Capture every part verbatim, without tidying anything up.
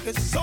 funky soul.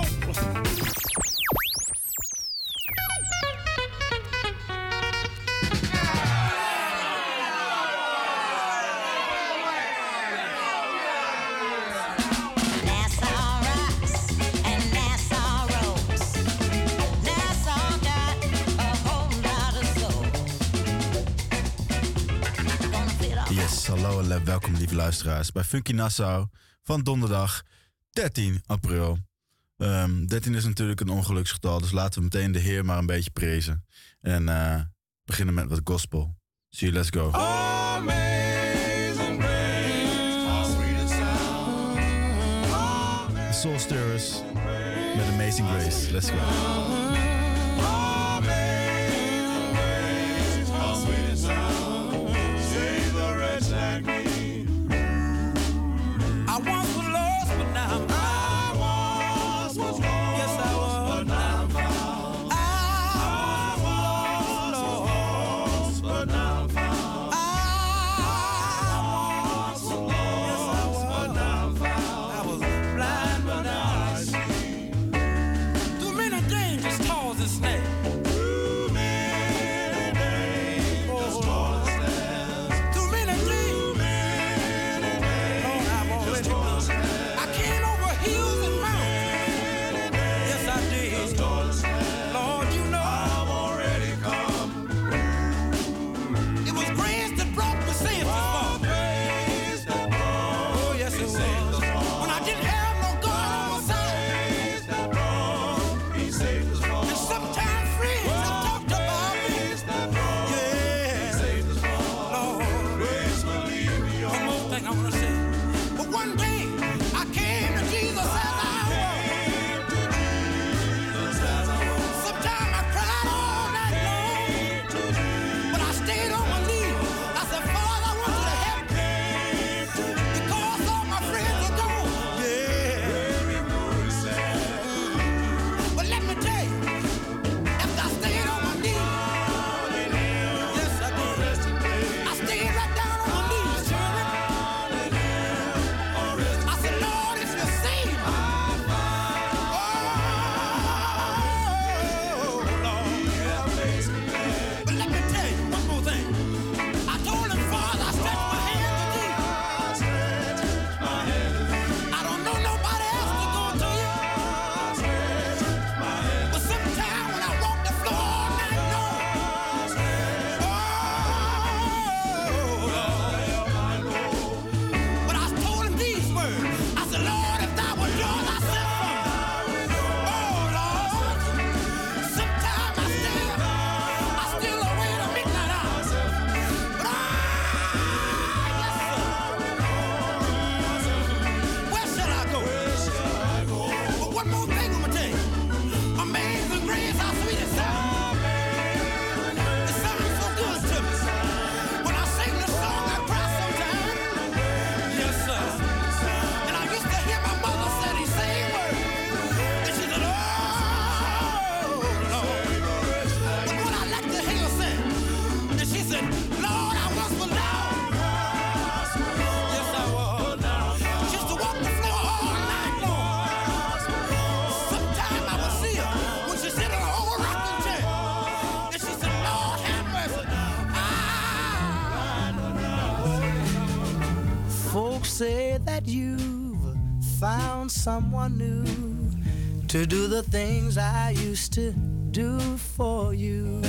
Hallo en welkom lieve luisteraars bij Funky Nassau van donderdag dertien april. Um, dertien is natuurlijk een ongeluksgetal, dus laten we meteen de Heer maar een beetje prezen. En uh, beginnen met wat gospel. See you, let's go. Amazing grace, how sweet it sounds. The Soul Stirrers met Amazing Grace. Let's go. Say that you've found someone new to do the things I used to do for you.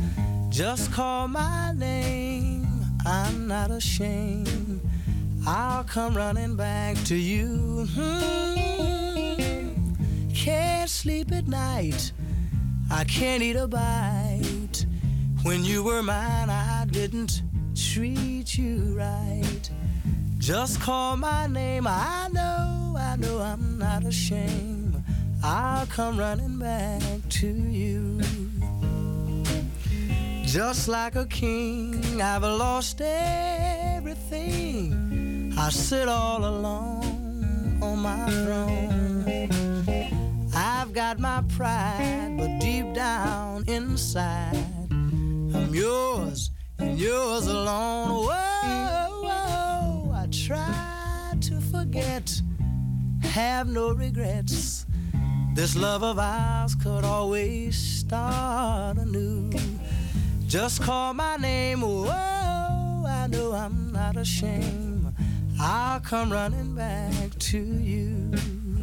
Just call my name, I'm not ashamed. I'll come running back to you. Hmm. Can't sleep at night, I can't eat a bite. When you were mine, I didn't treat you right. Just call my name, I know, I know I'm not ashamed. I'll come running back to you. Just like a king, I've lost everything. I sit all alone on my throne. I've got my pride, but deep down inside, I'm yours and yours alone. Whoa, whoa, I try to forget, have no regrets. This love of ours could always start anew. Just call my name, whoa, I know I'm not ashamed. I'll come running back to you.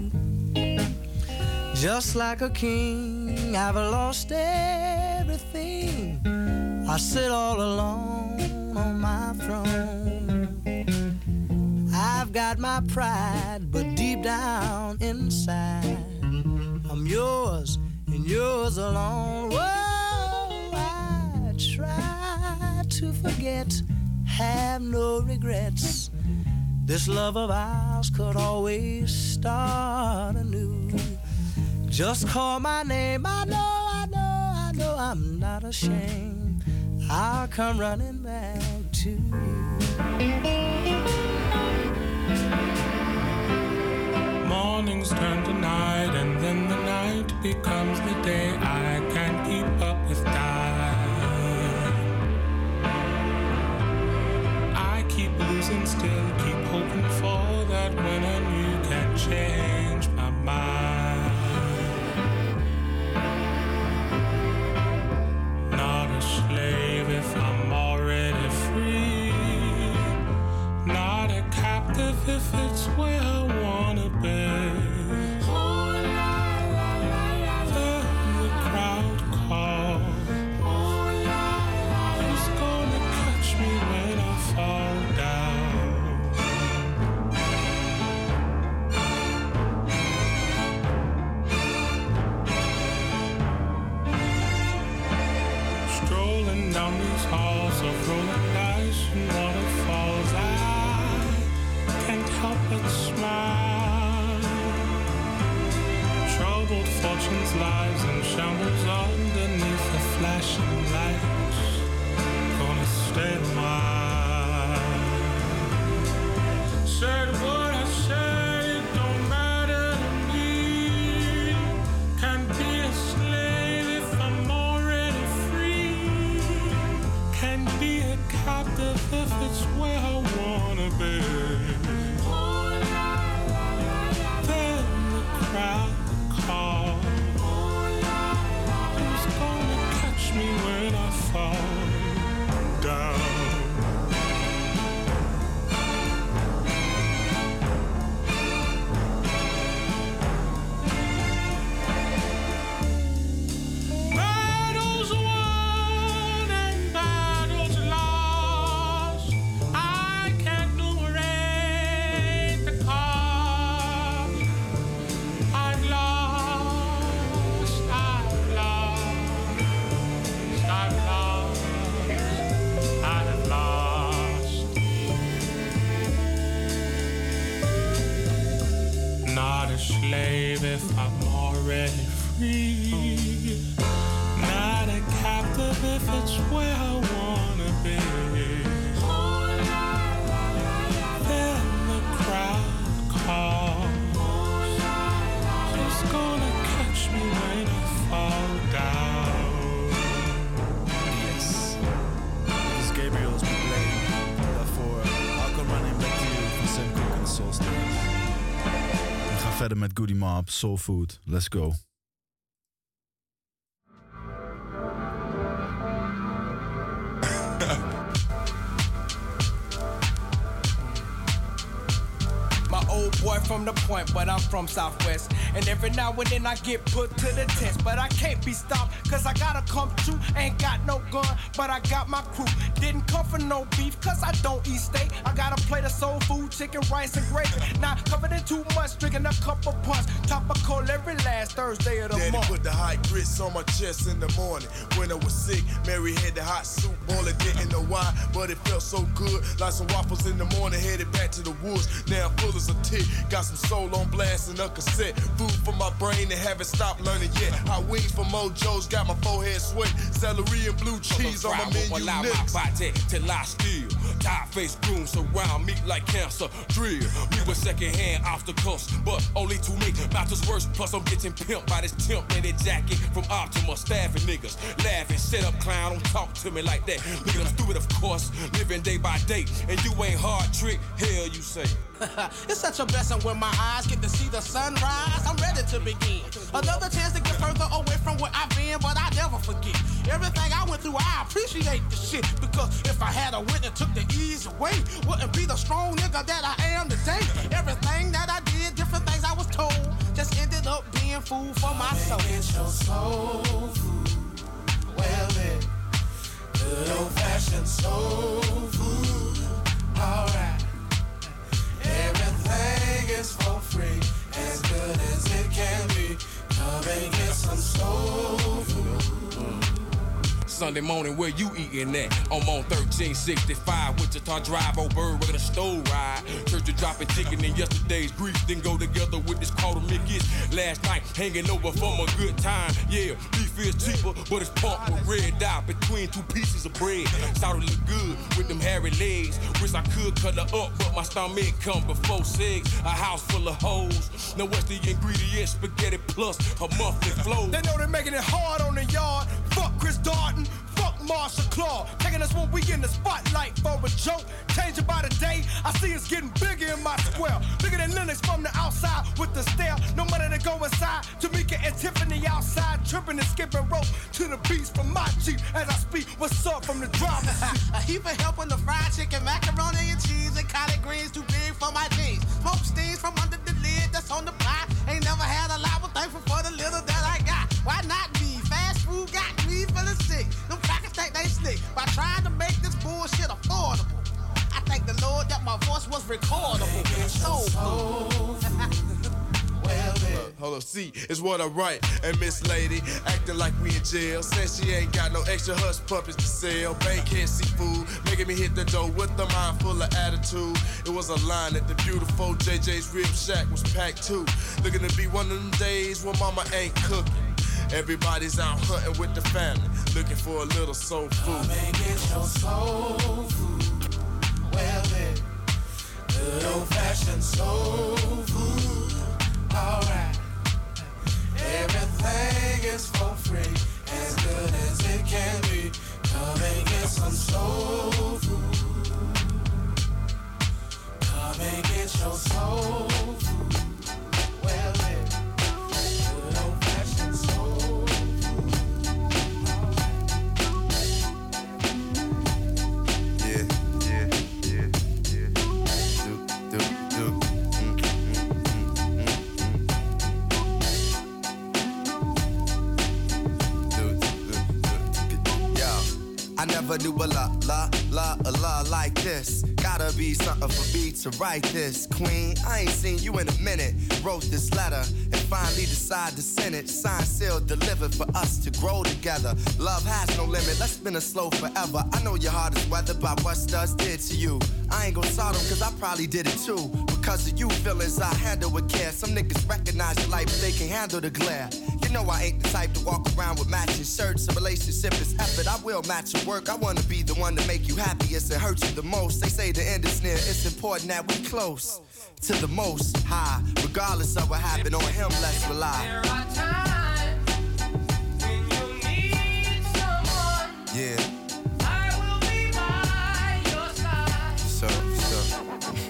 Just like a king, I've lost everything. I sit all alone on my throne. I've got my pride, but deep down inside, I'm yours and yours alone. Whoa, I try to forget, have no regrets. This love of ours could always start anew. Just call my name, I know, I know, I know I'm not ashamed. I'll come running back to you. Mornings turn to night, and then the night becomes the day. I can't keep up with time. I keep losing still, keep hoping for that when and you can change my mind. Not a slave if I'm already free. Not a captive if it's where I wanna be. Then the crowd calls. Who's gonna catch me when I fall down? Strolling down these halls of rolling dice and waterfalls, I can't help but smile. Troubled fortunes, lies, and shambles underneath the flashing lights. Gonna stay a while. Said what I said, it don't matter to me. Can't be a slave if I'm already free. Can't be a captive if it's where I wanna be. Then the crowd calls. Who's gonna catch me when I fall down? Battles won and battles lost. I can't numerate the cost. I've lost, I've lost, I've lost, I've lost. Not a slave if I'm already free. Not a captive if it's where I wanna be. Then the crowd calls. Who's gonna catch me when I fall down? Yes. This is Gabriel's play. Daarvoor I'll come running back to you van Sam Cooke en Soul Stirrers. We gaan verder met Goody Mob, Soul Food. Let's go. My old boy from the point, but I'm from Southwest. And every now and then I get put to the test. But I can't be stopped, cause I gotta come true. Ain't got no gun, but I got my crew. Didn't come for no beef, cause I don't eat steak. I got a plate of soul food, chicken, rice, and gravy. Not covered in too much, drinking a cup of punch. Topical every last Thursday of the Daddy month. put the hot grits on my chest in the morning. When I was sick, Mary had the hot soup boiling, didn't know why, but it felt so good. Like some waffles in the morning, headed back to the woods. Now I'm full as a tick, got some soul on blast and a cassette. Food for my brain and haven't stopped learning yet. Hot wings from Mojo's, got my forehead sweat. Celery and blue cheese on my menu allow next. my body to lie still. Tie-faced grooms surround me like cancer drill. We were second-hand obstacles, but only to make matters worse. Plus I'm getting pimped by this temp in that jacket from Optima. Staffing niggas, laughing, sit up clown, don't talk to me like that. Look at I'm stupid of course, living day by day. And you ain't hard trick, hell you say. It's such a stressing when my eyes get to see the sunrise. I'm ready to begin. Another chance to get further away from where I've been, but I never forget. Everything I went through, I appreciate the shit. Because if I had a wit and took the ease away, wouldn't be the strong nigga that I am today. Everything that I did, different things I was told, just ended up being food for my soul. It's your soul food. Well then, good old-fashioned soul food. Alright. Everything is for free, as good as it can be. Come and get some soul food. Sunday morning, where you eating at? I'm on thirteen sixty-five, Wichita Drive, old bird with a stove ride. Church to dropping chicken in yesterday's grease, then go together with this quarter Mickey's. Last night, hanging over from a good time. Yeah, beef is cheaper, but it's pumped with red dye between two pieces of bread. Thought it looked good with them hairy legs. Wish I could cut her up, but my stomach come before sex. A house full of hoes. Now what's the ingredients? Spaghetti plus a muffin flow. They know they're making it hard on the yard. Fuck Chris Darden. Fuck Marshall Claw, taking us when we in the spotlight for a joke. Changing by the day, I see it's getting bigger in my square. Bigger than Linux from the outside with the stare. No money to go inside. Tamika and Tiffany outside, tripping and skipping rope to the beats from my Jeep as I speak. What's up from the driver's seat? A heap of help on the fried chicken, macaroni and cheese, and collard greens too big for my jeans. Smoke steams from under the lid that's on the pot. Ain't never had a lot, but thankful for the little that I got. Why not me? Fast food got me feeling sick. Them crackers think they slick by trying to make this bullshit affordable. I thank the Lord that my voice was recordable. Soul food. Well, then. Hold up, see, it's what I write. And Miss Lady acting like we in jail. Says she ain't got no extra hush puppies to sell. Bankhead seafood, making me hit the door with a mind full of attitude. It was a line that the beautiful J J's Rib Shack was packed too. Looking to be one of them days when mama ain't cooking. Everybody's out hunting with the family, looking for a little soul food. Come and get your soul food. Well then, good old-fashioned soul food. Alright. Everything is for free, as good as it can be. Come and get some soul food. Come and get your soul food. Well then, good old-fashioned soul food. Yeah, yeah, yeah, yeah. Do, do, do. I never knew a la, la, la, a la like this. Gotta be something for me to write this. Queen, I ain't seen you in a minute. Wrote this letter and finally decided to send it. Signed, sealed, delivered for us to grow together. Love has no limit, let's spin it slow forever. I know your heart is weathered by what Studs did to you. I ain't gon' sort them cause I probably did it too. Because of you feelings I handle with care. Some niggas recognize your light but they can't handle the glare. You know I ain't the type to walk around with matching shirts. A relationship is effort, I will match your work. I wanna be the one to make you happiest and hurt you the most. They say the end is near, it's important that we close to the most high. Regardless of what happened on him, let's rely. There are times when you need someone. Yeah. I will be by your side. So, so.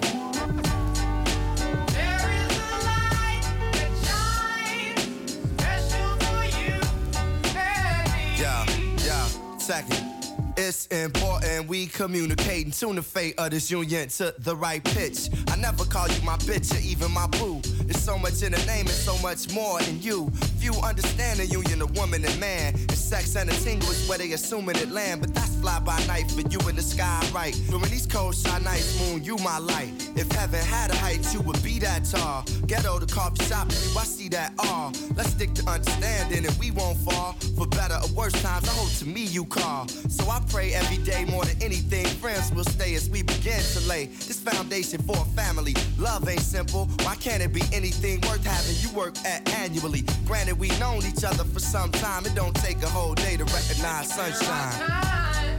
There is a light that shines special for you and me. Yeah, yeah, second. It's important we communicate and tune the fate of this union to the right pitch. I never call you my bitch or even my boo. There's so much in the name and so much more in you. Few understand the union of woman and man. And sex and a tingle is where they assuming it land. But that's fly by night for you in the sky, right? During these cold shy nights, moon, you my light. If heaven had a height, you would be that tall. Ghetto, the coffee shop, you, I see that all. Let's stick to understanding and we won't fall. For better or worse times, I hope to me you call. So I pray every day more than anything. Friends will stay as we begin to lay this foundation for a family. Love ain't simple. Why can't it be anything worth having you work at annually? Granted, we known each other for some time. It don't take a whole day to recognize sunshine.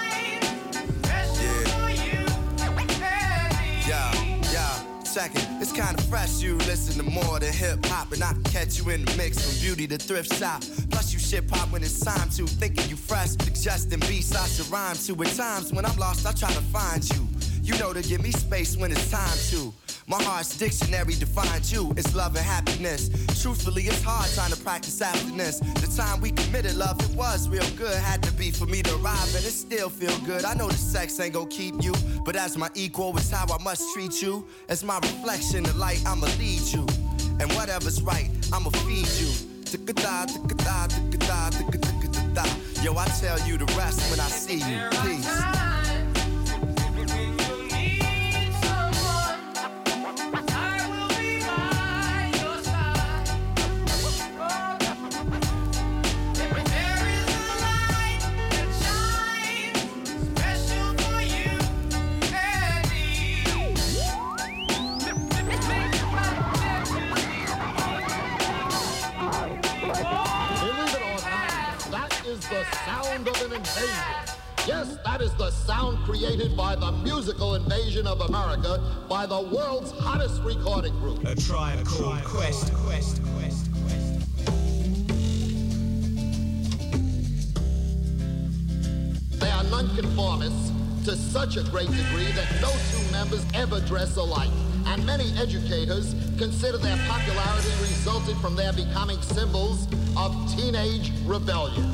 Second, it's kinda fresh, you listen to more than hip-hop. And I can catch you in the mix from beauty to thrift shop. Plus you shit pop when it's time to. Thinking you fresh, suggesting beats I should rhyme to. At times when I'm lost, I try to find you. You know to give me space when it's time to. My heart's dictionary defines you. It's love and happiness. Truthfully, it's hard trying to practice happiness. The time we committed love, it was real good. Had to be for me to arrive, and it still feel good. I know the sex ain't gon' keep you, but as my equal, it's how I must treat you. As my reflection, the light, I'ma lead you. And whatever's right, I'ma feed you. Yo, I tell you the rest when I see you. Peace. Yes, that is the sound created by the musical invasion of America by the world's hottest recording group. A Tribe Called Quest, Quest, Quest, Quest. They are nonconformists to such a great degree that no two members ever dress alike. And many educators consider their popularity resulted from their becoming symbols of teenage rebellion.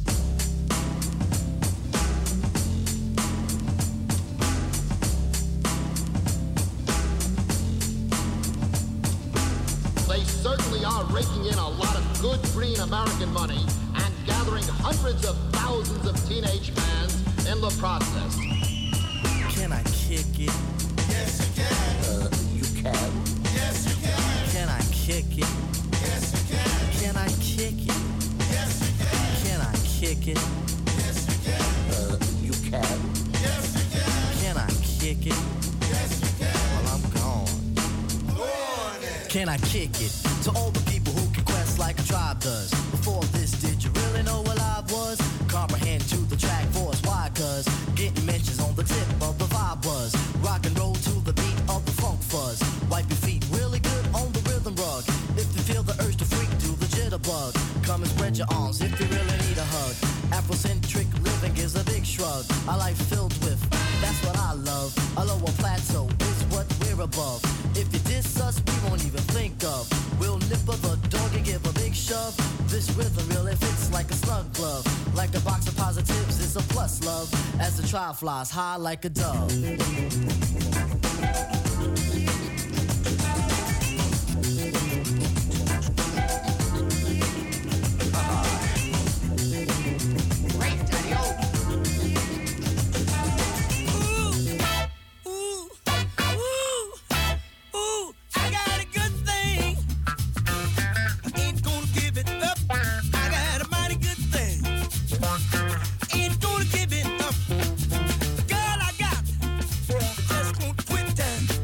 Certainly are raking in a lot of good green American money and gathering hundreds of thousands of teenage fans in the process. Can I kick it? Yes, you can. Uh, you can. Yes, you can. Can I kick it? Yes, you can. Can I kick it? Yes, you can. Can I kick it? Yes, you can. Uh, you can. Yes, you can. Can I kick it? Yes, you can. Well, I'm gone. Can I kick it? To all the people who can quest like a tribe does. Before this, did you really know what I was? Comprehend to the track force, why? Cause getting mentions on the tip of the vibe buzz. Rock and roll to the beat of the funk fuzz. Wipe your feet really good on the rhythm rug. If you feel the urge to freak, do the jitterbug. Come and spread your arms if you really need a hug. Afrocentric living is a big shrug. A life filled with, that's what I love. A lower plateau is what we're above. If you diss us, we won't even think of. We'll nip of the dog and give a big shove. This rhythm really fits like a snug glove. Like a box of positives, it's a plus love. As the trial flies high like a dove. Ain't gonna give it up. Girl, I got just won't quit.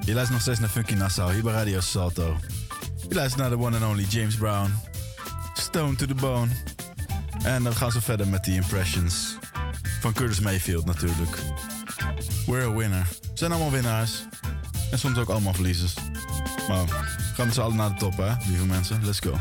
Je luistert nog steeds naar Funky Nassau, hier bij Radio Salto. Je luistert naar de one and only James Brown. Stone to the Bone. En dan gaan ze verder met die impressions. Van Curtis Mayfield natuurlijk. We're a winner. We zijn allemaal winnaars. En soms ook allemaal verliezers. Maar we gaan met z'n allen naar de top, hè, lieve mensen. Let's go.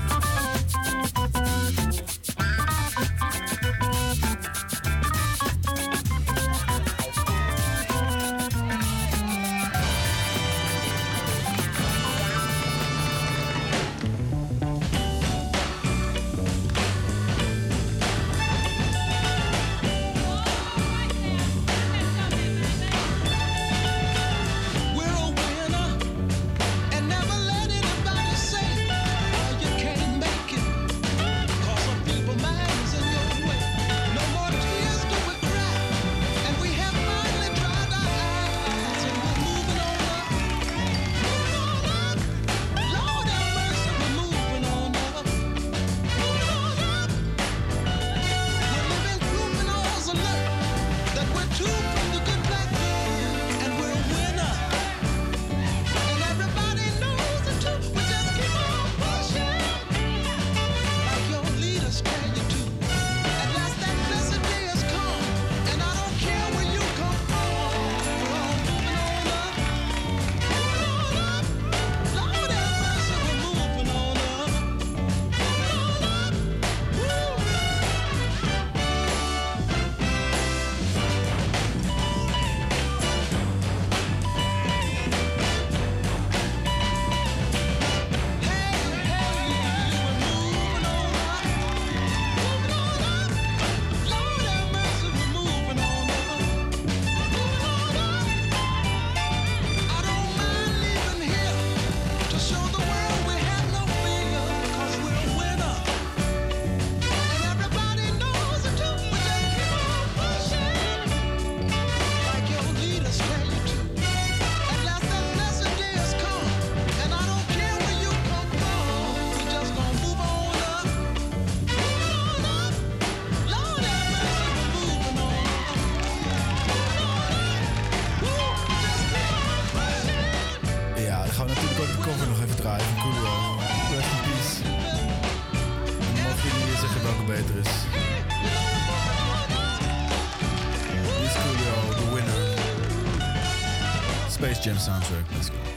Jam soundtrack. Let's go.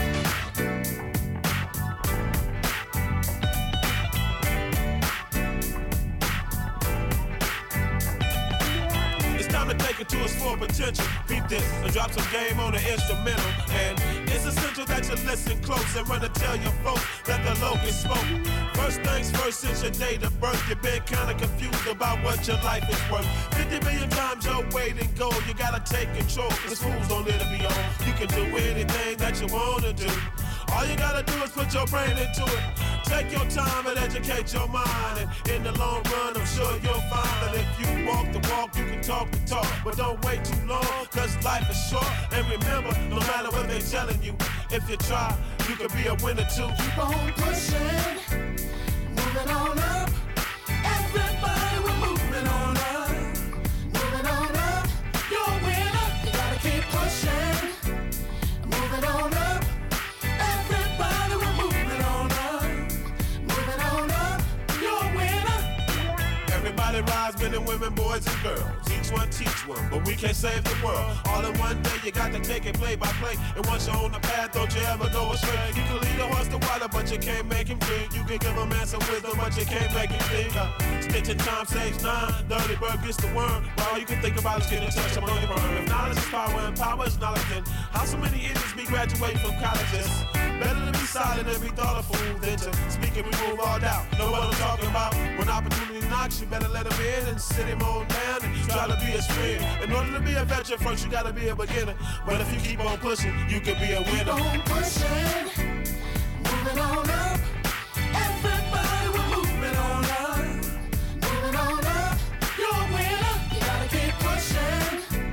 It's time to take it to its full potential. Beat this and drop some game on the instrumental. And it's essential that you listen close and run to tell your folks that the locust spoke. First things first, since your date of birth, you've been kinda confused about what your life is worth. fifty million times your weight and goal, you gotta take control, cause fools don't let it be on. You can do anything that you wanna do. All you gotta do is put your brain into it. Take your time and educate your mind. And in the long run, I'm sure you'll find that if you walk the walk, you can talk the talk. But don't wait too long, cause life is short. And remember, no matter what they're telling you, if you try, you can be a winner too. Keep on pushing, moving on up. Everybody, we're moving on up. Moving on up, you're a winner. You gotta keep pushing, moving on up. Everybody, we're moving on up. Moving on up, you're a winner. Everybody rise, men and women, boys and girls. Each one teach one, but we can't save the world. All in one day, you got to take it play by play. And once you're on the path, don't you ever go astray. You can lead a horse to water, but you can't make him drink. You can give a man some wisdom, but you can't make him think. Uh, stitch in time saves nine. Dirty bird gets the worm. But all you can think about is getting in touch, I'm on your firm. If knowledge is power and power is knowledge, then how so many idiots be graduating from colleges? Better to be silent and be thoughtful than to speak and remove all doubt. Know what I'm talking about? When opportunity knocks, you better let him in and sit him on down and try to be his friend. In order to be a veteran first, you gotta be a beginner. But if you keep on pushing, you can be a winner. Keep on pushing, moving on up. Everybody, we're moving on up. Moving on up, you're a winner. You gotta keep pushing,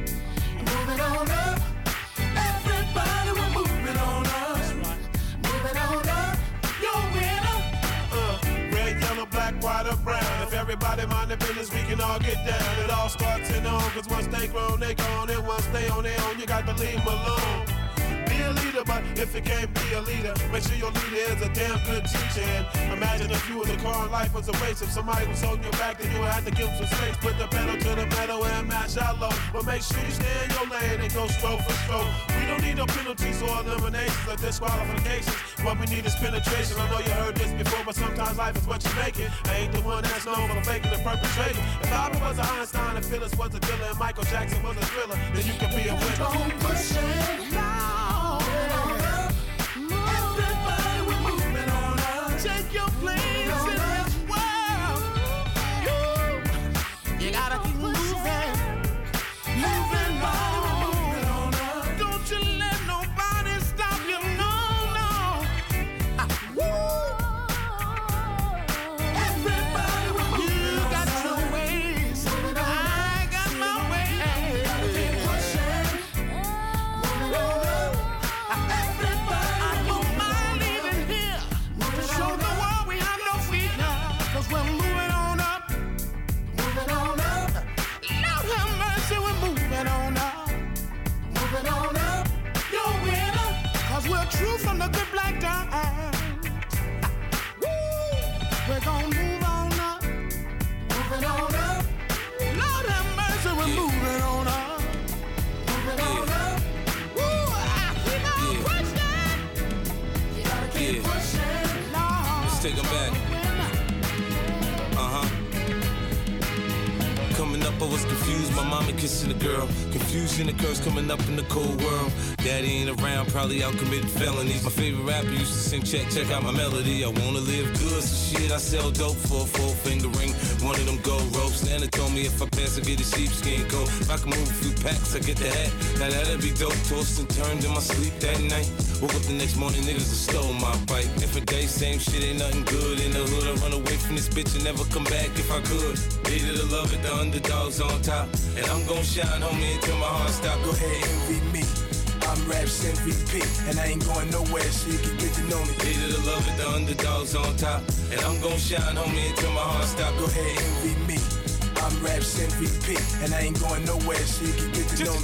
moving on up. Everybody, we're moving on up. Moving on up, you're a winner. Uh, red, yellow, black, white, or brown. If everybody mind their business, we can all get down. It all starts in on, cause once they grown, they gone. And once they on their own, you got to leave them alone. Be a leader, but If you can't be a leader, make sure your leader is a damn good teacher. And imagine if you were the car and life was a race. If somebody was holding you back, then you would have to give them some space. Put the pedal to the metal and match out low. But make sure you stay in your lane and go stroke for stroke. We don't need no penalties or eliminations or disqualifications. What we need is penetration. I know you heard this before, but sometimes life is what you make it. I ain't the one that's known for faking and perpetrating. If Albert was a Einstein and Phyllis was a killer and Michael Jackson was a thriller, then you can be a winner. Don't push it now. Everybody, we're moving on up. Take your place in this world. You, you gotta keep moving, moving on. Don't you let nobody stop you, no, no. Ah, woo. Everybody, we're moving on. You got your ways, I got my ways. Gotta keep pushing, moving on up. Everybody, I don't mind leaving here to show the world we have no fear now. 'Cause we're moving on up, moving on up. Lord have mercy, we're moving on up, moving on up. You're a winner, 'cause we're true from the good black diamond. We're gonna move on up, moving on up. Lord have mercy, we're moving on up, moving on up. Woo, I keep on pushing. You gotta keep Yeah. pushing. Lord, Let's take 'em back. Uh-huh. Coming up, I was confused. My mama kissing a girl. Confusion occurs coming up in the cold world. Daddy ain't around, probably out committing felonies. My favorite rapper used to sing, check, check out my melody. I wanna live good, so shit, I sell dope for a four finger ring. One of them gold ropes. Nana told me if I pass, I get a sheepskin coat. If I can move a few packs, I get the hat. Now that'd be dope. Tossed and turned in my sleep that night. Woke up the next morning, niggas have stole my bike. Different day, same shit, ain't nothing good in the hood. I run away from this bitch and never come back if I could. Hated to love it, the underdogs on top. And I'm gon' shine, homie, until my heart stop. Go ahead, envy me. I'm Raps M V P, and I ain't going nowhere, so you can get to know me. Hated to love it, the underdogs on top. And I'm gon' shine, homie, until my heart stop. Go ahead, envy me. I'm Raps M V P, and I ain't going nowhere, so you can get to know me.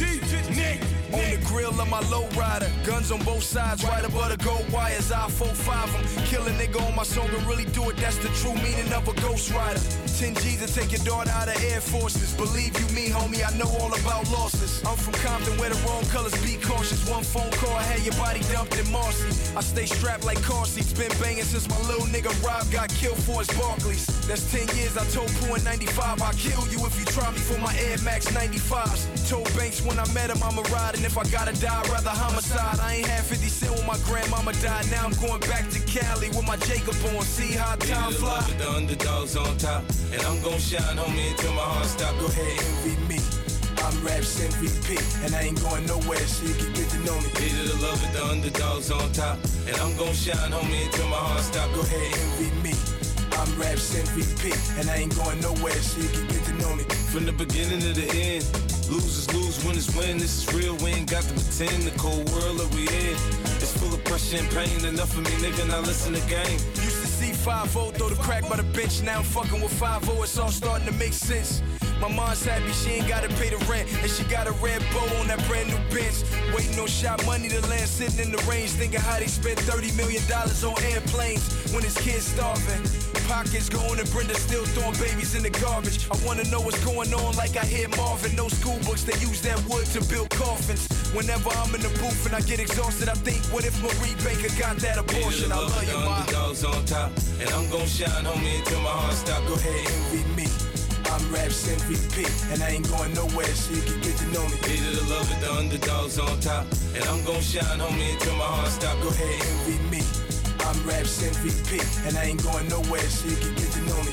Nick, on the grill of my low rider, guns on both sides, right above the gold wires. I four five them, kill a nigga on my song and really do it. That's the true meaning of a ghost rider. ten G's to take your daughter out of Air Forces. Believe you me, homie, I know all about losses. I'm from Compton where the wrong colors be cautious. One phone call, I had your body dumped in Marcy. I stay strapped like car seats, been banging since my little nigga Rob got killed for his Barclays. That's ten years, I told Pooh in ninety-five, I'll kill you if you try me for my Air Max ninety-fives. Told Banks when I met him I'ma ride, and if I gotta die, I'd rather homicide. I ain't had fifty cent when my grandmama died. Now I'm going back to Cali with my Jacob on. See how time fly. The underdogs on top. And I'm gon' shine, homie, until my heart stop. Go ahead, envy me. I'm Raps M V P, and I ain't going nowhere, so you can get to know me. Hated to love it, the underdogs on top. And I'm gon' shine, homie, until my heart stop. Go ahead, envy me. I'm Raps M V P, and I ain't going nowhere, so you can get to know me. From the beginning to the end, losers lose, winners win. This is real, we ain't got to pretend. The cold world that we in, it's full of pressure and pain. Enough of me, nigga, now listen to game. Used to see five oh throw the crack by the bench. Now I'm fucking with five oh, it's all starting to make sense. My mom's happy she ain't gotta pay the rent, and she got a red bow on that brand new bench. Waiting on shot money to land, sitting in the range, thinking how they spent thirty million dollars on airplanes when his kids starving. Pockets going and Brenda still throwing babies in the garbage. I wanna know what's going on like I hear Marvin. No school books, they use that wood to build coffins. Whenever I'm in the booth and I get exhausted, I think, what if Marie Baker got that abortion? I love you, Ma. Underdogs on top, and I'm gon' shine, homie, until my heart stop. Go ahead, envy me. I'm Raps M V P, and I ain't going nowhere, so you can get to know me. Hated to love it, the underdogs on top. And I'm gon' shine, homie, until my heart stop. Go ahead, envy me. I'm Raps M V P, and I ain't going nowhere, so you can get to know me.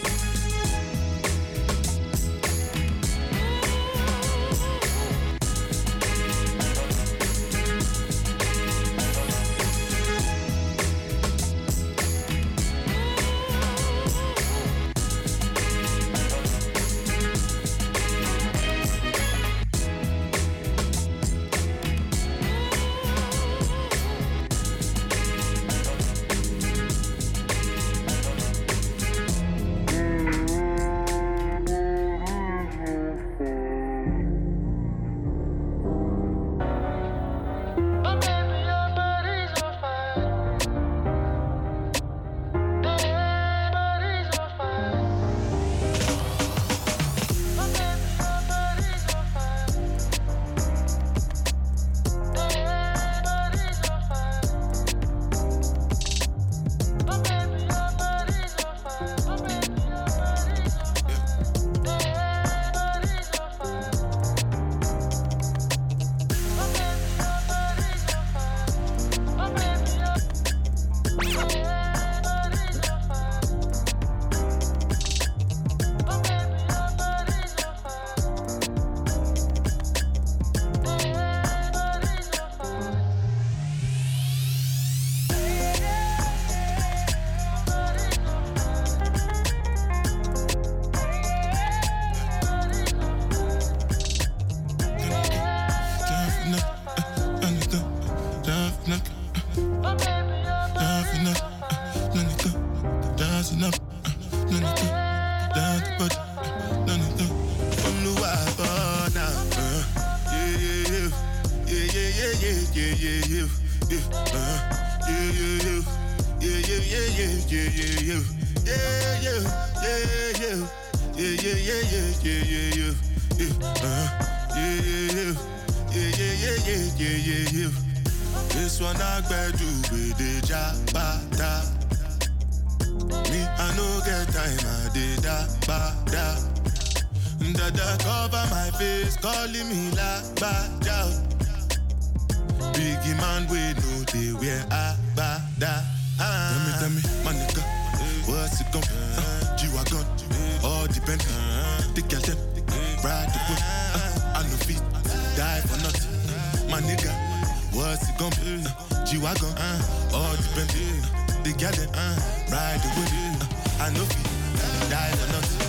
Uh, yeah, yeah, yeah. Yeah, yeah, yeah, yeah, yeah, yeah, yeah. Yeah, yeah, yeah, yeah. Yeah, yeah, yeah, yeah, yeah, yeah, yeah. Yeah, uh, yeah, yeah, yeah. Yeah, yeah, yeah, yeah, yeah, yeah, yeah. This one I better with the jabata. Me, I no get time, I did da ba da. Dada cover my face, calling me la ba da. Biggie man, we know they wear a ba da. Tell me, tell me, my nigga, what's it gon' be? Uh, G-Wagon, all depend. The girl them, ride the whip. Uh, I no feet, die for nothing. My nigga, what's it gon' be? Uh, G-Wagon, uh, all depend. The girl them, uh, ride the whip. Uh, I no feet, die for nothing.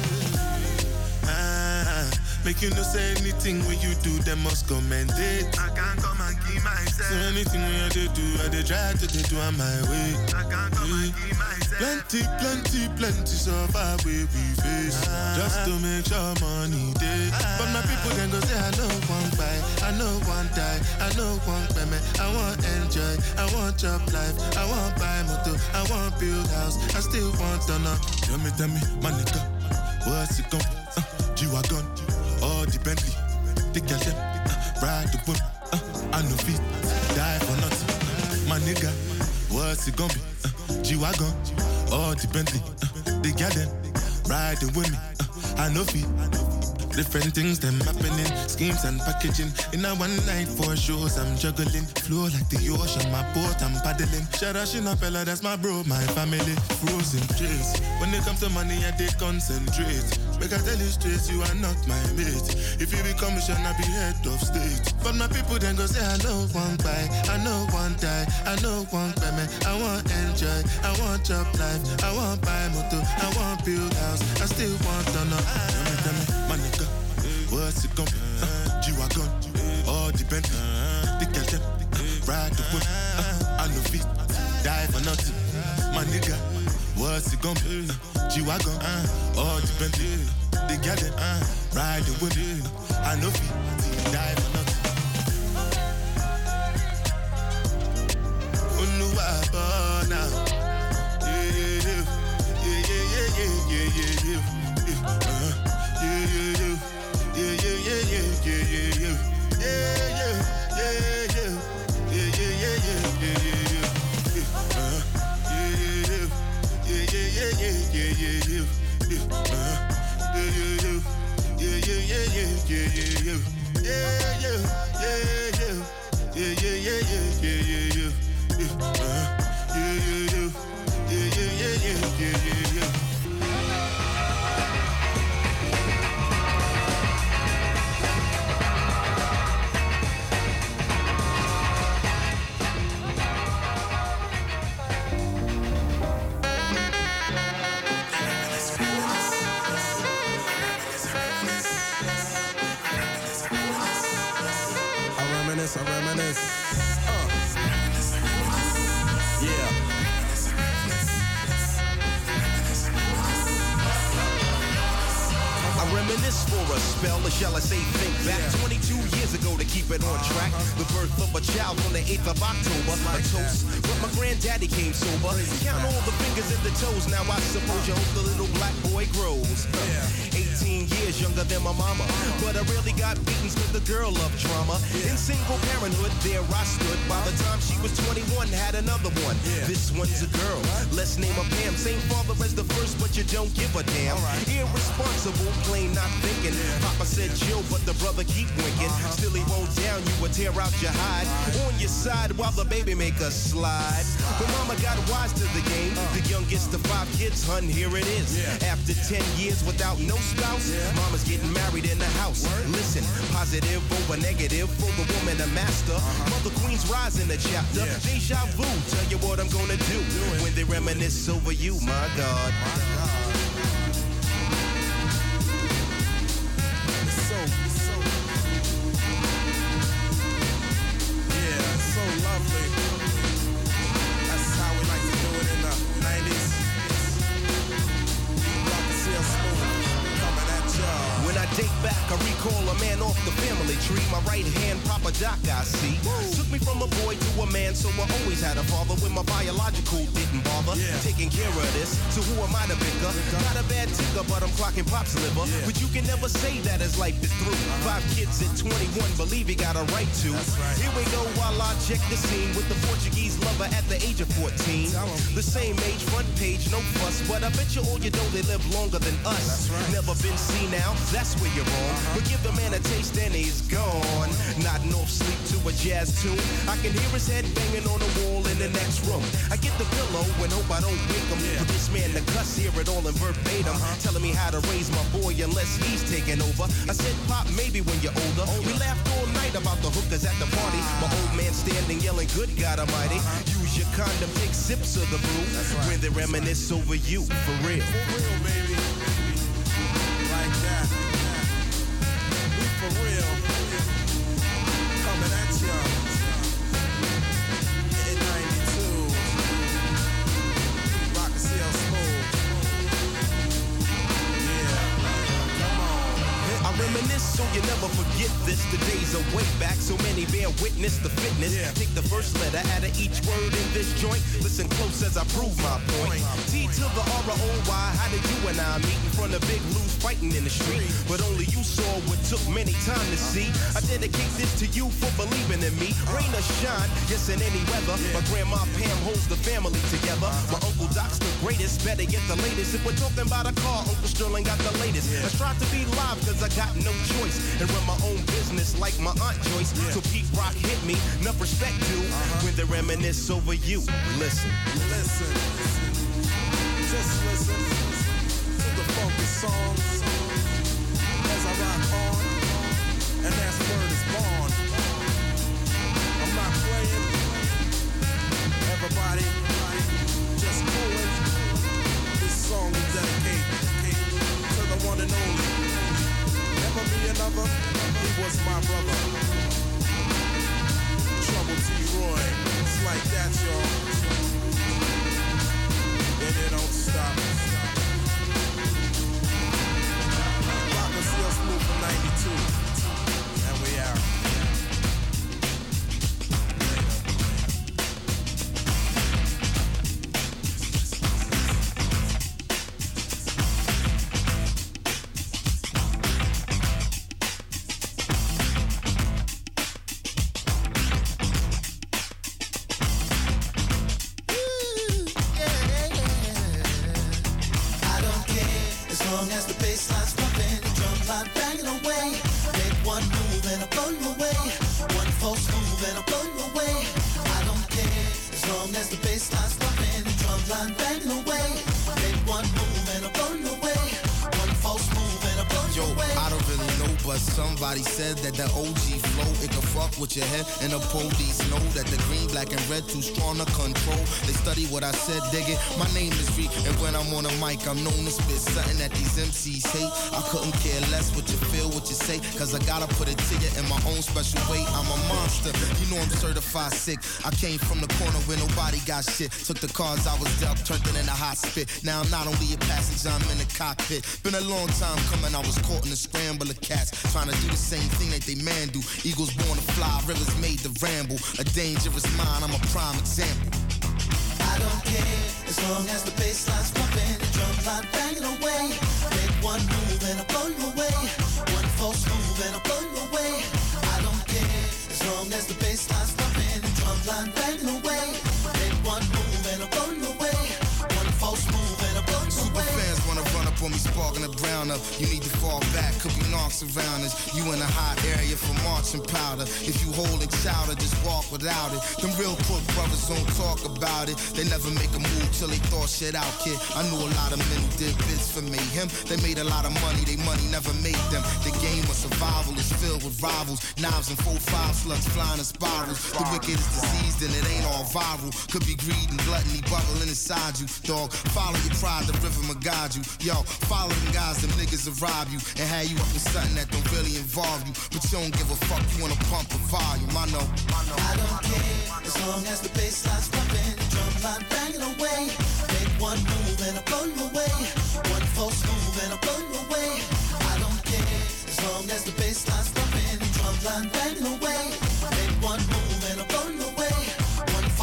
Uh, make you no say anything when you do, they must commend it. I can't come and keep myself. So anything when I do, I they try to they do on my way. I can't come yeah. and keep myself. Plenty, plenty, plenty suffer where we face. Uh, just to make sure money day. Uh, but my people then go say I know one buy, I know one die, I know one payment. I want enjoy, I want job life, I want buy motor, I want build house, I still want to know. Tell me, tell me, my nigga, what's it gon' be? Uh, G-Wagon, all the Bentley, the girl them, uh, ride the whip, uh, I no feet, die for nothing. My nigga, what's it gon' be? Uh, G-Wagon, all the Bentley, uh, the girl them, riding with me, uh, I no feet. Different things them happening, schemes and packaging. In a one night for shows I'm juggling. Flow like the ocean, my boat I'm paddling. Shout out Shinapella, that's my bro, my family. Frozen trace. When it comes to money, I did concentrate. Make I tell you straight, you are not my mate. If you become mission, I be head of state. But my people then go say, I know one buy, I know one die, I know one payment. I want enjoy, I want job life, I want buy motor, I want build house, I still want to know. Tell me, tell me, my nigga, what's it gon' be? Uh, G-Wagon, all the Bentley, the girl them, ride the whip, uh, I no feet, die for nothing. My nigga, what's it gon' be? Uh, G-Wagon, uh, all the Bentley, the girl them, uh, ride the whip, uh, I no feet, die for nothing. Oh, now, yeah, yeah, yeah, yeah, yeah, yeah, yeah, yeah, yeah, uh, yeah, yeah, yeah. Yeah, yeah, yeah, yeah, yeah, yeah, yeah, yeah, yeah, yeah, yeah, yeah, yeah, yeah, yeah, yeah, uh, yeah, yeah, yeah, yeah, yeah, yeah, yeah, yeah, yeah, uh, yeah, yeah, yeah, yeah, yeah, yeah, yeah, yeah, yeah, yeah, yeah, yeah, yeah, yeah, yeah, yeah, yeah, yeah, yeah, uh, yeah, yeah, yeah, yeah, yeah, yeah, yeah, yeah, yeah. I reminisce. Uh. Yeah. I reminisce for a spell, or shall I say think back yeah. twenty-two years ago to keep it on track. The birth of a child on the eighth of October. A toast, but my granddaddy came sober. Count all the fingers and the toes. Now I suppose you hope the little black boy grows. eighteen years younger than my mama, but I really got beaten cause the girl loved drama. In single parenthood, there I stood. By the time she was twenty-one, had another one. This one's a girl, let's name her Pam. Same father as the first, but you don't give a damn. Irresponsible, plain not thinking. Papa said chill, but the brother keep winking. Still he won't down, you would tear out your hide. On your side while the baby make a slide. But mama got wise to the game. The youngest of five kids, hun, here it is. After ten years without no spouse, mama's getting married in the house. Listen, positive over negative for the woman a master. Mother Queen's rise in the chapter. Deja vu, tell you what I'm gonna do when they reminisce over you, my God. So, so, yeah, so lovely. That's how we like to do it in the nineties. Y'all can see us smooth coming at y'all. When I date back, I recall a man off the family tree. My right hand, Papa Doc, I see. Woo. Took me from a boy to a man so I always had a father when my biological didn't bother. Yeah. Taking care of this, so who am I to bicker? Not a bad ticker, but I'm clocking pop's liver. Yeah. But you can never say that as life is through. Uh-huh. Five kids at twenty-one, believe he got a right to. Right. Here we go while I check the scene with the Portuguese lover at the age of fourteen. The same age, front page, no fuss, but I bet you all you know they live longer than us. Right. Never been seen now, that's where you're wrong. Uh-huh. But give the man a taste and he's gone. Nodding off sleep to a jazz tune. I can hear his head banging on the wall in the next room. I get the pillow and hope I don't wake him. Yeah. But this man, the cuss, hear it all in verbatim. Uh-huh. Telling me how to raise my boy unless he's taking over. I said, Pop, maybe when you're older. older. We laughed all night about the hookers at the party. Uh-huh. My old man standing yelling, good God Almighty. Uh-huh. Use your condom, take sips of the brew. Right. When they reminisce over you, for real. For real, baby. Like that. We for real. Coming at ya. In ninety-two. Rock and C L Smooth. Yeah. Come on. I reminisce so you never forget this. The days are way back, so many bear witness the fitness. Yeah. Take the first letter out of each word in this joint. Listen close as I prove my point. T to the R O Y, how did you and I meet in front of Big Lou's fighting in the street? But only you saw what took many time to see. I dedicate this to you for believing in me. Rain or shine, yes in any weather. My grandma Pam holds the family together. My Uncle Doc's the greatest, better get the latest. If we're talking about a car, Uncle Sterling got the latest. I strive to be live cause I got no choice. And run my own business like my Aunt Joyce. So Pete Rock hit me, enough respect due. When they reminisce over you. Listen. Listen. Just listen to the funky songs as I rock on, and that's word is born. I'm not playing. Everybody, just cool it. This song is dedicated to the one and only. Never be another. He was my brother. Trouble T. Roy. It's like that, y'all. And it don't stop. Rock and C L Smooth for ninety-two. And we out. Said that the O G flow, it can fuck with your head. And the police know that the green, black, and red too strong to control. They study what I said, dig it. My name is Reek, and when I'm on a mic, I'm known to spit something that these M Cs hate. I couldn't care less what you feel, what you say, cause I gotta put it to you in my own special way. I'm a monster, you know I'm certified sick. I came from the corner where nobody got shit. Took the cards I was dealt, turned it into hot spit. Now I'm not only a passenger, I'm in the cockpit. Been a long time coming, I was caught in a scramble of cats, trying to do the same thing that they man do. Eagles born to fly, rivers made to ramble. A dangerous mind, I'm a prime example. I don't care, as long as the bass line's pumping, the drum line banging away. Make one move and I blow you away. One false move and I blow you away. I don't care, as long as the bass line's pumping, the drum line banging away. Make one move and I blow you away. One false move and I blow you away. Super fans wanna run up on me, sparking the brown up. You need to fall back, could be knocks around us. You in a hot area for marching powder. If you holding chowder, just walk without it. Them real crook brothers don't talk about it. They never make a move till they thought shit out, kid. I knew a lot of men who did bits for mayhem. They made a lot of money, they money never made them. The game of survival is filled with rivals. Knives and four five slugs flying in spirals. The wicked is diseased and it ain't all viral. Could be greed and gluttony bubbling inside you. Dog, follow your pride, the rhythm will guide you. Yo, follow them guys, them niggas will rob you and have you up in something that don't really involve you. But you don't give a fuck, you wanna pump the volume, I know. I don't care, as long as the bass line's pumping, the drum line banging away. Make one move and I blow you away. One false move and I blow you away. I don't care, as long as the bass line's pumping, the drum line banging away. Make one move and I blow you away. One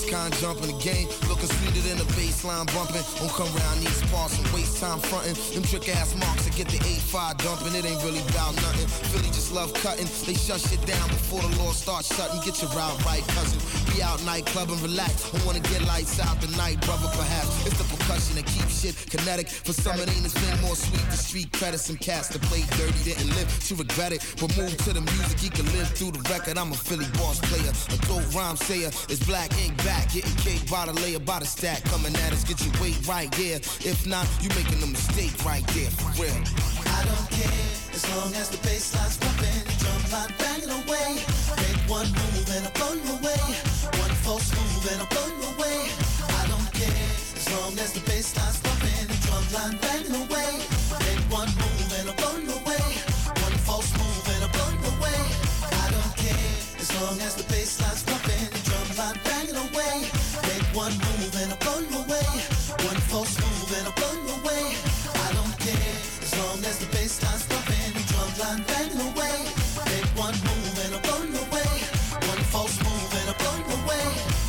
kind jumping the game. Looking sweeter than a baseline bumping. Don't come around these parts and waste time fronting. Them trick ass marks that get the eight five dumping. It ain't really about nothing. Philly just love cutting. They shut shit down before the law starts shutting. Get your route right, cousin. Be out nightclub and relax. I wanna get lights out tonight, brother, perhaps. It's the percussion that keeps shit kinetic. For some it ain't, it's been more sweet. The street credits some cats that play dirty, didn't live to regret it. But move to the music, he can live through the record. I'm a Philly boss player, a dope rhyme sayer. It's black ink back, getting cake by the layer, by the stack. Coming at us, get your weight right there. If not, you making a mistake right there, for real. I don't care, as long as the bass line's pumping, drum line banging away. Make one move and I blow you away. One false move and I blow you away. I don't care, as long as the bass line's pumping, drum line banging away. Make one move and I blow you away. One false move and I blow you away. I don't care, as long as the bass line's pumping, drum line banging away. Make one move and I blow you away. One false move and I blow you away. I don't care, as long as the bass line's pumping, drum line banging away. Make one move and I blow you away. One false move and I blow you away.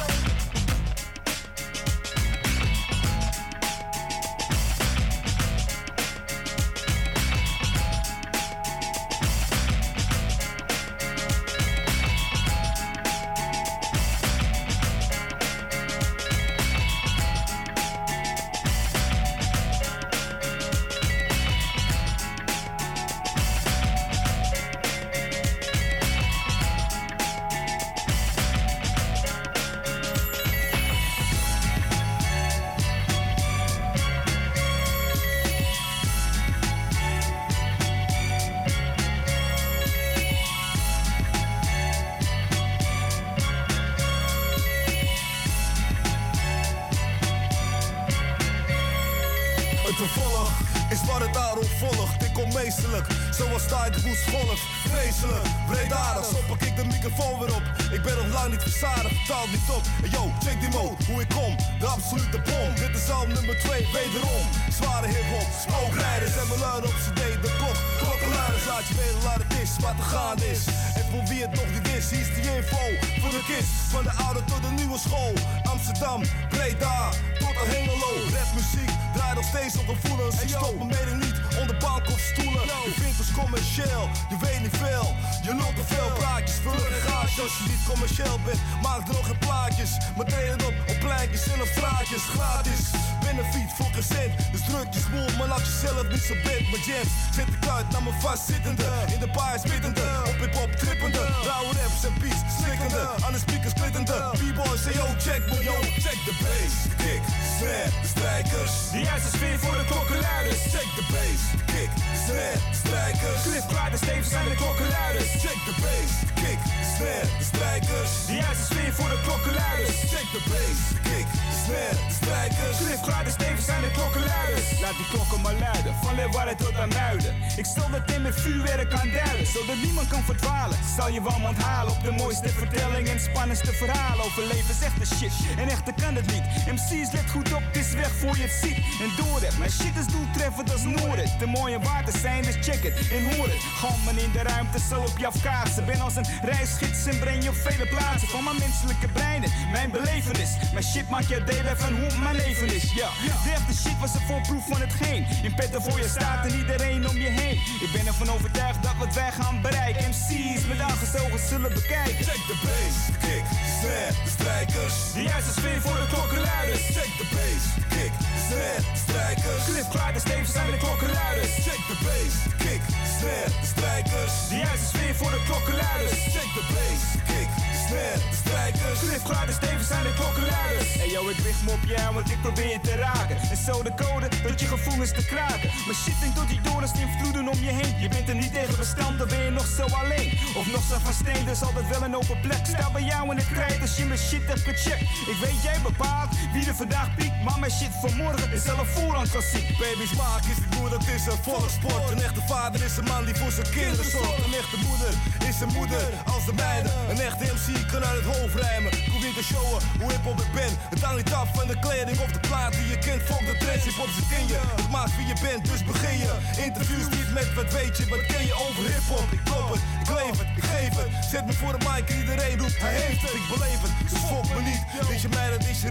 Zoals Tijdwoes volgt, vreselijk, breedaardig. Zo pak ik de microfoon weer op. Ik ben nog lang niet verzadigd, vertaal niet op. En yo, check die mode, hoe ik kom, de absolute bom. Dit is al nummer twee, wederom. Zware hiphop, spookrijders en we luiden op cd, de klok. Klokkenluiders, laat je weten waar het is, wat er gaande is. En voor wie het nog niet is, hier is die info. Voor de kids, van de oude tot de nieuwe school. Amsterdam, Breda, tot aan Hengelo. Rapmuziek, draait nog steeds op gevoelens. Ik stop mijn mening niet onder bank of stoelen. Je vindt ons commercieel, je weet niet veel. Je loopt te veel praatjes, vullen en gaatjes. Als je niet commercieel bent, maak er nog geen plaatjes. Maar train het op, op pleintjes en op straatjes. Gratis, benefiet voor geen cent. Dus druk je smoel, maar laat jezelf niet zo bent. Mijn jams, zet ik uit naar mijn vastzittende. In de bar spittende, op hip-hop trippende. Rauwe raps en beats, slikkende. Aan de speakers splittende. B-boys say yo, check me, yo, check de bass. De kick, de snare, de strijkers. De juiste sfeer voor de klokkenluiders. Check de bass, de kick, de snare, de strijkers. Cliff klaar, de stevens zijn de klokkenluiders. Check de bass, de kick, de snare, de strijkers. De juiste sfeer voor de klokkenluiders. Check de bass, de kick, de snare, de strijkers. Cliff klaar, de stevens zijn de klokkenluiders. Laat die klokken maar luiden, van Leeuwarden tot aan Muiden. Ik stel dat in met vuurwerk kan duiden, zodat niemand kan verdwalen. Zal je wel onthalen op de mooiste vertelling en spannendste verhalen over levensechte shit. En echter kan het niet. M C's let goed op, het is weg voor je het ziet. En door het, mijn shit is doeltreffend als Noorden. De mooie waters zijn, dus check het en hoor het. Galmen in de ruimte zal op je afkaatsen. Ben als een reisgids en breng je op vele plaatsen. Van mijn menselijke breinen, mijn belevenis. Mijn shit maakt je deel van hoe mijn leven is. Ja, de echte shit was een voorproef van hetgeen. In petten voor je staat en iedereen om je heen. Ik ben ervan overtuigd dat wat wij gaan bereiken. M C's met aangezogen zullen bekijken. Check de bass, de kick, de snare, de strijkers. De juiste sfeer voor de klokkenluiders. Check de bass, de kick, de snare, de strijkers. Cliff klaar, de stevens zijn de klokkenluiders. Check de bass, de kick, de snare, de strijkers. De juiste sfeer voor de klokkenluiders. Check de bass, de kick, de snare, de strijkers. Cliff klaar, de stevens zijn de klokkenluiders. Hey yo, ik richt me op jou, want ik probeer je te raken. En zo de code, tot je gevoelens te kraken. Maar shit denkt tot die dorens invloeden om je heen. Je bent er niet tegen bestand, dan ben je nog zo alleen. Of nog zo van steen, dus altijd wel een open plek. Sta bij jou in het krijt als je mijn shit hebt gecheckt. Ik weet jij bepaalt wie er vandaag piekt, maar mijn shit van morgen is al een voorhand klassiek. Baby's maak is niet moeder, het is een volkssport. Een echte vader is een man die voor zijn kinderen zorgt. Een echte moeder is een moeder als de mijne. Een echte M C kan uit het hoofd rijmen. Ik hoef niet te showen hoe hip-hop ik ben. Het hangt niet af van de kleding of de plaat die je kent. Volg de trends, hip-hop ze ken je. Het maakt wie je bent, dus begin je. Interviews niet met wat weet je, wat ken je over hip-hop. Ik klop het, ik leef het, ik geef het. Zet me voor de mic en iedereen doet, hij heeft het. Ik beleef het, dus volg me niet. Weet je mij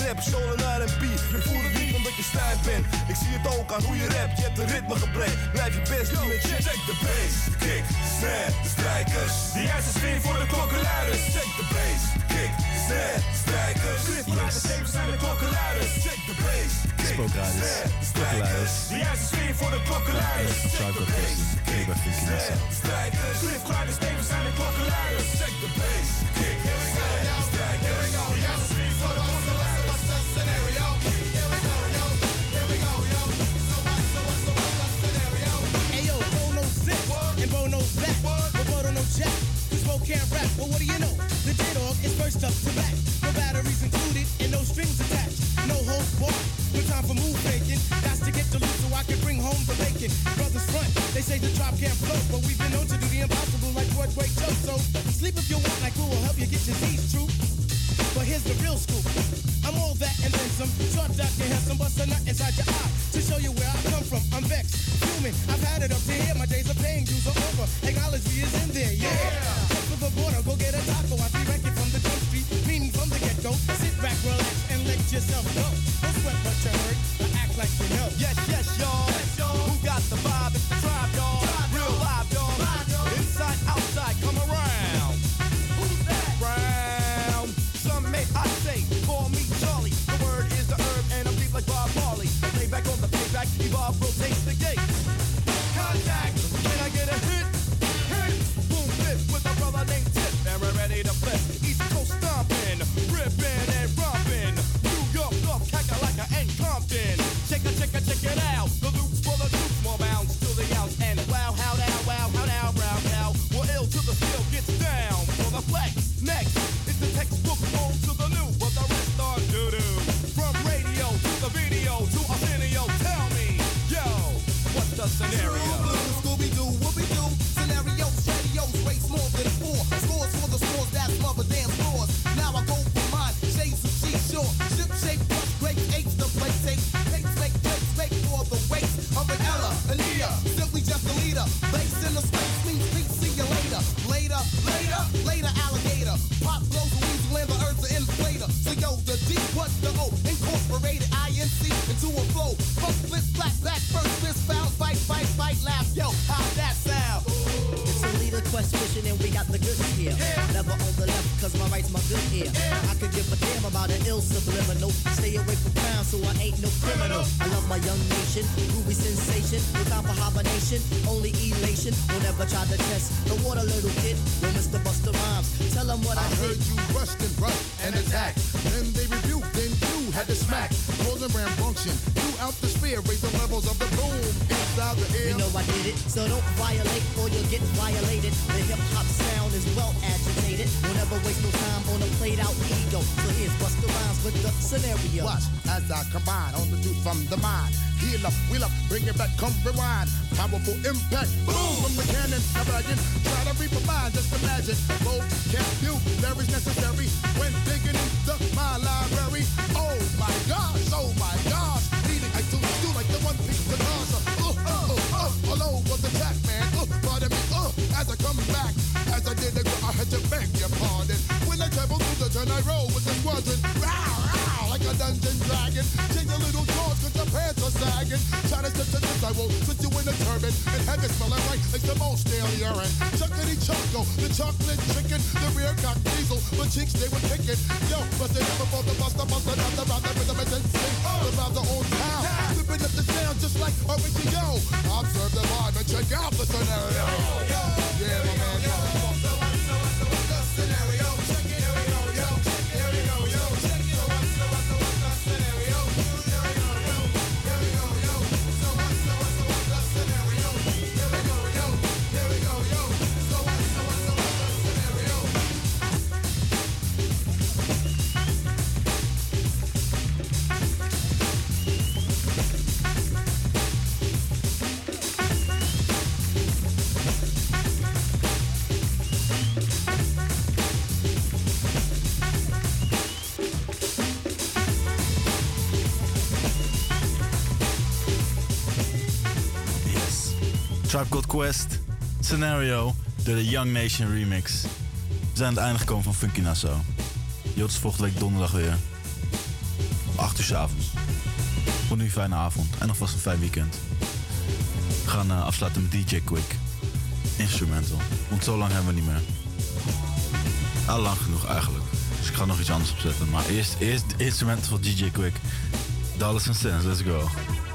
rap, soul en R en B. Je voelt het niet omdat je stijf bent. Ik zie het ook aan hoe je rapt, je hebt een ritmegebrek. Blijf je best doen met check. Check de bass, de kick, de snare, de strijkers. De juiste sfeer voor de klokkenluiders. Check de bass, de kick, de snare, de strijkers. Vanuit de stevens zijn de klokkenluiders. Check de bass, de kick, de snare, de strijkers. De juiste sfeer voor de klokkenluiders. Check de bass, de kick, de snare, de strijkers. Vanuit de stevens zijn de klokkenluiders. Check de bass, de kick, de snare, de strijkers. De juiste sfeer voor de klokkenluiders. What's the scenario? Here we go, yo. Here we go, yo. So what, so what, so what's the scenario? Hey yo, Bono zip and Bono's back. But Bono no jack. Smoke can't rap, well what do you know? The J-Dog is first up to back. No batteries included and no strings attached. No holds barred, no time for move making. Got to get to loot so I can bring home the bacon. Brothers front, they say the drop can't float, but we've been known to do the impossible like Broadway Joe. So sleep if you want, like we will help you get your Z's true. But here's the real scoop. I'm all that and then some. Short duck and have some bust a nut inside your eye to show you where I come from. I'm vexed, fuming. I've had it up to here. My days of paying dues are over. Acknowledge me is in there, yeah. yeah. Just for the border, go get a taco. I be wrecking from the jump street, meaning from the get-go. Sit back, relax, and let yourself go. Don't sweat what you heard, but act like you know. Yes, yes, y'all. Yes, y'all. Who got the vibe? It's the tribe, y'all. Tribe, real live, y'all. Live, y'all. Inside, outside, come around. Who's that? Round. Some may I say, call me Charlie. The word is the herb, and I'm deep like Bob Marley. Lay back on the payback, evolve, rotate the gate. Contact, can I get a hit? Hit, boom, flip with a brother named Tip, and we're ready to flip. East Coast stomping, ripping and romping. New York, North Kakalaka and Compton. Check it, check it, check it out. The loop for the troops, more bounds to the ounce. And wow, how now, wow, how now, brown cow. We're ill till the skill gets down for the flex. Next, it's the textbook home to the new, but the rest are doo-doo. From radio to the video to Arsenio, tell me, yo, what's the scenario? Scooby-Doo, what we do? Scenarios, radios, race more than four. Scores for the scores, that's mother damn scores. Now I go for mine, shades of seashore. Ship shape, plus great eights, the plate tape. Takes make plates, make for the weight of an Ella, Ania. Simply just a leader. Base in the space means peace, see you later. Later, later, later, alligator. Pop blows the weasel and the earth's an inflator. So yo, the D, what's the O? Incorporated I N C into a flow. Funk, flip, flat, back, first, fist, foul, fight, fight, fight, laugh. Yo, how's that sound? It's a leader quest mission and we got the goods here. Yeah. Never on the left cause my right's my good ear. Yeah. I could give a damn about an ill subliminal. Stay away from crime so I ain't no criminal. I love my young nation, groovy sensation. Without for hibernation, only elation. Don't ever try to test the water little kid. Yo Mister Busta Rhymes, tell them what I, I heard did. you rushed and rushed and attacked. Then they rebuked, then you had to smack. Causing rambunctious throughout the sphere. Raise the levels of the boom inside the air. You know I did it, so don't violate or you'll get violated. The hip-hop sound is well agitated. Don't ever waste no time on a played-out ego. So here's Busta Rhymes with the scenario. Watch as I combine all the truth from the mind. Heal up, wheel up, bring it back, come rewind. Powerful impact, boom from the cannon. Imagine, try to reap a mind, just imagine. Vocabulary is necessary when digging into my library. Oh my gosh, oh my gosh. Reading, I do, do like the one piece of Gaza. Uh, uh, uh, uh, all over the track, man. Uh, pardon me, uh, as I come back. As I did, I had to beg your pardon. When I travel through the turn, I roll with the squadron. Row, row, like a dungeon dragon. Change a little jaws, cause the pants are sagging. Try to step to this, I will put you in a turban. And have it smelling right like the most stale urine. Chuckity choco, the chocolate chicken, the rear cock diesel, the cheeks they were kicking. Yo, but they never bought the buster, buster, not the round, the rhythm and then sing. Around the old town, flipping up the sound just like R B T O. Observe the vibe and check out the scenario. Yeah, my man, yo. So what, so what, so what's the scenario? Check it, here we go, yo. Check it, here we go, yo. Check it, so what, so what, so what's the scenario? Here we go, yo. Here we go, yo. So what, so what, so what's the scenario? Here we go, yo. Here we go, yo. So what, so what, so what's the scenario? Tribe Called Quest, Scenario, door de Young Nation remix. We zijn aan het einde gekomen van Funky Nassau. Jots volgende week donderdag weer. acht uur 's avonds. Voor nu een fijne avond en alvast een fijn weekend. We gaan uh, afsluiten met D J Quick. Instrumental. Want zo lang hebben we niet meer. Al lang genoeg eigenlijk. Dus ik ga nog iets anders opzetten. Maar eerst, eerst instrumental van D J Quick. Dollars and Cents, let's go.